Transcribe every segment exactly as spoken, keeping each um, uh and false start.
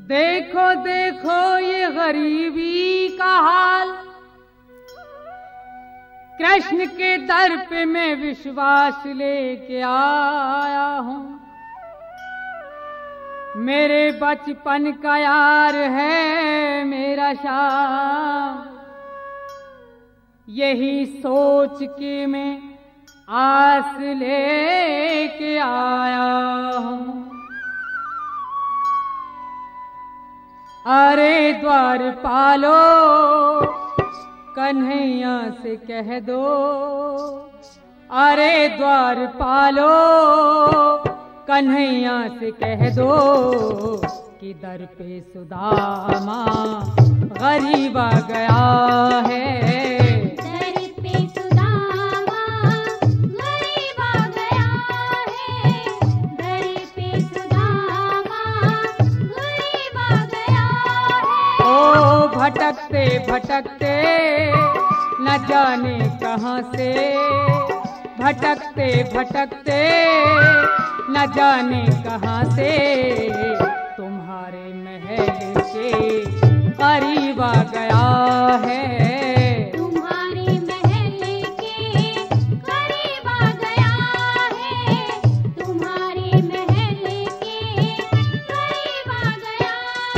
देखो देखो ये गरीबी का हाल, कृष्ण के दर पे मैं विश्वास लेके आया हूँ। मेरे बचपन का यार है मेरा श्याम, यही सोच के मैं आस लेके आया हूँ। अरे द्वारपालो कन्हैया से कह दो, अरे द्वारपालो कन्हैया से कह दो कि दर पे सुदामा गरीब आ गया है। दर पे सुदामा गरीब आ गया है, दर पे सुदामा गरीब आ गया है। ओ भटकते भटकते न जाने कहाँ से, भटकते भटकते न जाने कहाँ से तुम्हारे महल के करीब आ गया है। तुम्हारे महल के करीब आ गया है, तुम्हारे महल के करीब आ गया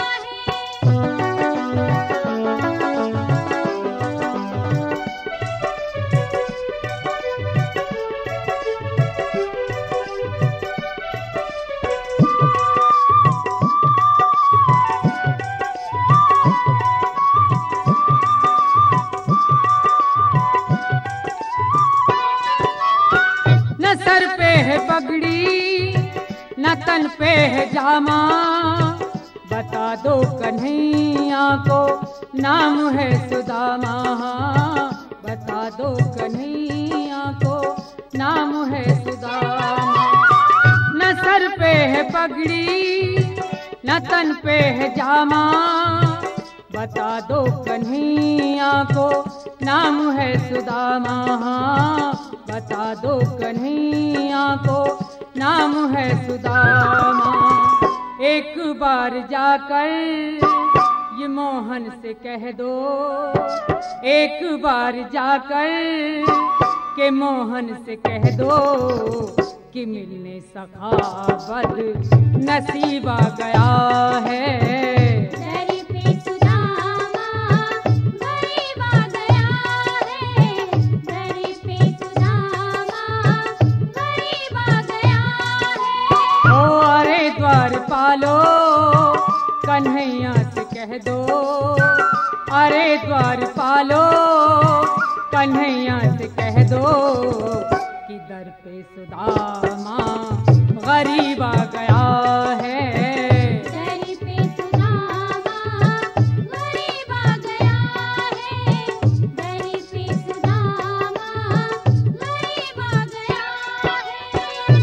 न सर पे है पगड़ी न तन पे है जामा, बता दो कन्हैया को नाम है सुदामा, बता दो कन्हैया को नाम है सुदामा। न सर पे है पगड़ी न तन पे है जामा, बता दो कन्हैया को नाम है सुदामा, बता दो कन्हैया को नाम है सुदामा। एक बार जाकर ये मोहन से कह दो, एक बार जाकर के मोहन से कह दो कि मिलने सखा बद नसीब आ गया है। दर पे सुदामा गरीब आ गया है, दर पे सुदामा गरीब आ गया है। ओ अरे द्वारपालो कन्हैया से कह दो, अरे द्वारपालो कन्हैया से कह दो कि दर पे सुदामा गरीब आ गया है। दर पे सुदामा गरीब आ गया है, दर पे सुदामा गरीब आ गया है।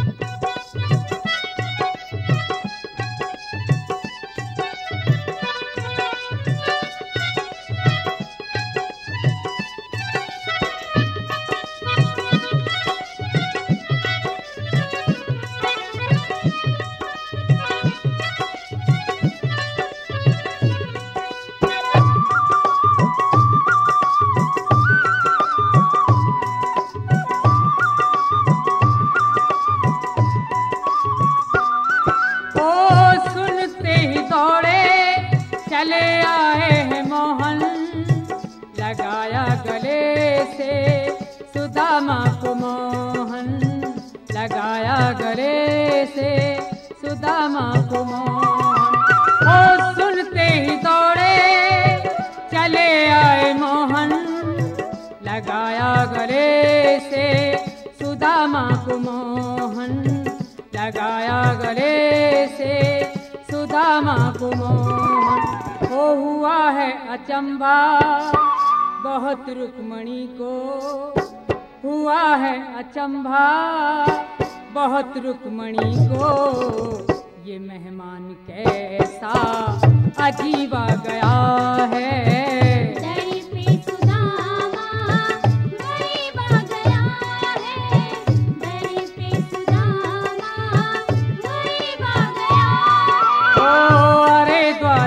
चले आए हैं मोहन, लगाया गले से सुदामा को मोहन, लगाया गले से सुदामा को मोहन। ओ सुनते ही दौड़े चले आए मोहन, लगाया गले से सुदामा को मोहन, लगाया गले से सुदामा को मोहन। हो हुआ है अचंभा बहुत रुक्मणी को, हुआ है अचंभा बहुत रुक्मणी को, ये मेहमान कैसा अजीब आ गया है। दर पे सुदामा गरीब आ गया है, दर पे सुदामा गरीब आ गया है। ओ अरे द्वार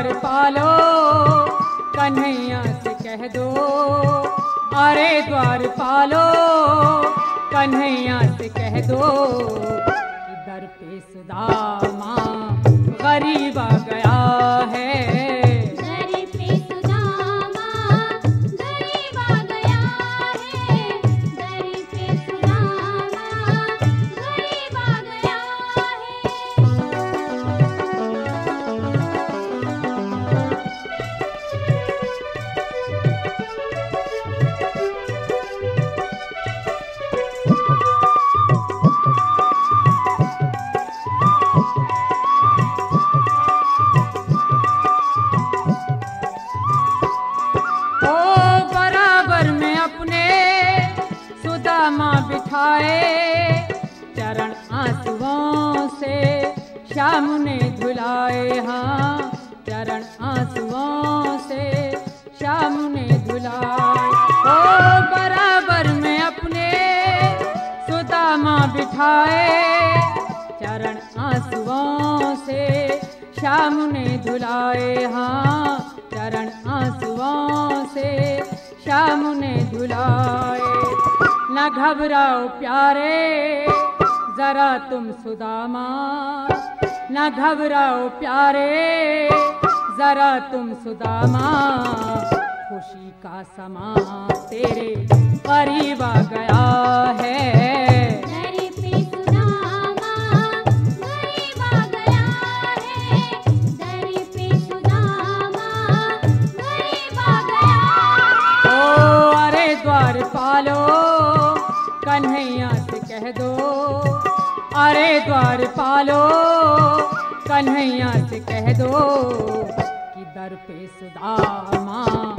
कन्हैया से कह दो अरे द्वार पालो, कन्हैया से कह दो कि दर पे सुदामा गरीब आ गया है। दर पे सुदामा गरीब आ गया है, दर पे सुदामा गरीब आ गया ओ बराबर में अपने सुदामा बिठाए, चरण आंसुओं से श्याम ने धुलाए। हाँ, चरण आंसुओं से श्याम ने धुलाए। ओ बराबर में अपने सुदामा बिठाए, चरण आंसुओं से श्याम ने धुलाए। हाँ, चरण आंसुओं से श्याम ने धुलाए। न घबराओ प्यारे जरा तुम सुदामा, न घबराओ प्यारे जरा तुम सुदामा, खुशी का समा तेरे करीब आ गया है। दर पे सुदामा गरीब आ गया है, दर पे सुदामा गरीब आ गया है। ओ अरे द्वार पालो, कन्हैया से कह दो अरे द्वार पालो, कन्हैया से कह दो कि दर पे सुदामा